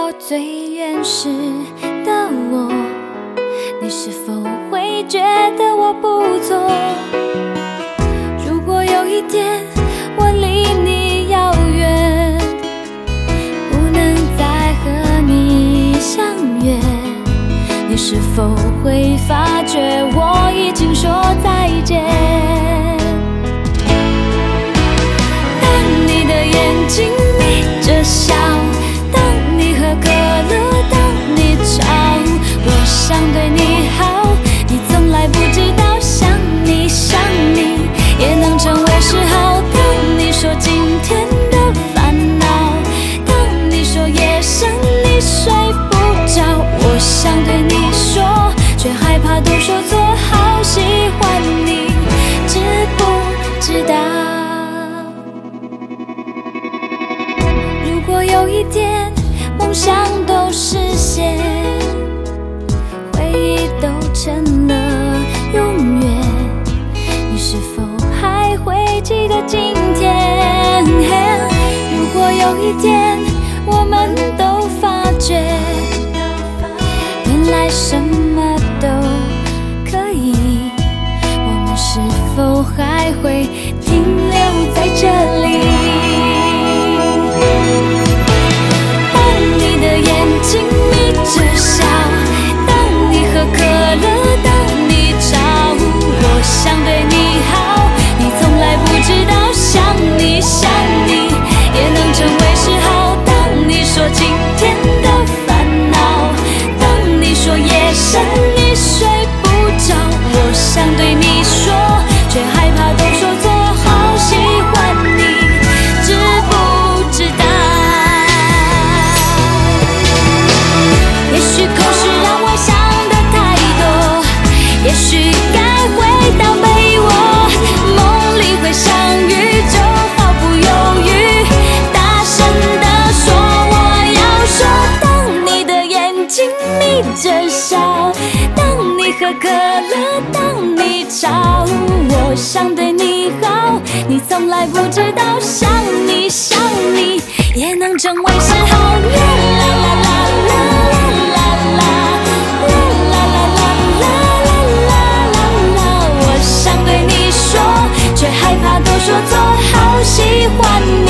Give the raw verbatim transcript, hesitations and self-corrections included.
我最原始的我，你是否会觉得我不错？如果有一天我离你遥远，不能再和你相约，你是否会发觉我已经说再见？当你的眼睛眯着笑，当你喝可乐，当你吵，我想对你好，你从来不知道，想你想你也能成为嗜好。当你说今天的烦恼，当你说夜深你睡不着，我想对你说，却害怕都说错，好喜欢你，知不知道？如果有一天梦想都实现，回忆都成了永远，你是否还会记得今天？如果有一天我们都发觉，原来什么都可以，我们是否还会停留在这里？当你的眼睛眯着笑，当你喝可乐，当你吵，我想对你好，你从来不知道，想你想你也能成为嗜好。当你说今天的烦恼，当你说夜深你睡不着，我想对你说，却害怕都说错，好喜欢你，知不知道？也许口是让我想的太多，也许该回到被窝，梦里会相遇，就毫不犹豫大声地说我要说。当你的眼睛眯着笑，当你喝可乐，当你吵，我想对你好，你从来不知道，想你想你也能成为嗜好。啦啦啦啦啦啦啦啦啦啦啦啦啦，我想对你说，却害怕都说错，好喜欢你。